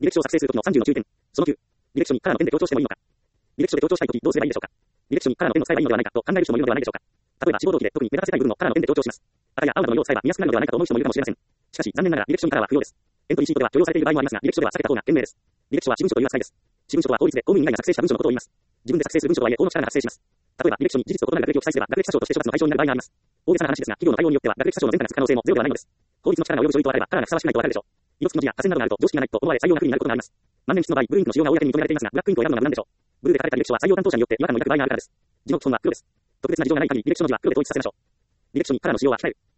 履歴書を作成するときの30の注意点。その9、履歴書にカラーのペンで強調してもいいのか。履歴書で強調したいときどうすればいいでしょうか。履歴書にカラーのペンを使えばいいのではないかと考える人もいるのではないでしょうか。例えば志望動機で特に目立たせたい部分をカラーのペンで強調します。赤や青などの色を使えば見やすくなるのではないかと思う人もいるかもしれません。しかし残念ながら履歴書にカラーは不要です。エントリーシートでは許容されている場合もありますが、履歴書では避けた方が賢明です。履歴書は私文書という扱いです。私文書とは法律で公務員以外が作成した文書のことを言います。自分で作成する文書とはいえ法の力が発生します。例えば履歴書に事実と異なる学歴を記載すれば学歴詐称として処罰の対象になる場合があります。大げさな話ですが、企業の対応によっては学歴詐称の前科がつく可能性もゼロではないのです。法律の力が及ぶ書類とあればカラーがふさわしくないとわかるでしょう。色付きの字や下線などがあると常識がないと思われ採用が不利になることがあります。万年筆の場合、ブルーインクの使用が公に認められていますが、ブラックインクを選ぶのが無難でしょう。ブルーで書かれた履歴書は採用担当者によって違和感を抱く場合があるからです。字の基本は黒です。特別な事情がない限り履歴書の字は黒で統一させましょう。履歴書にカラーの使用は控える。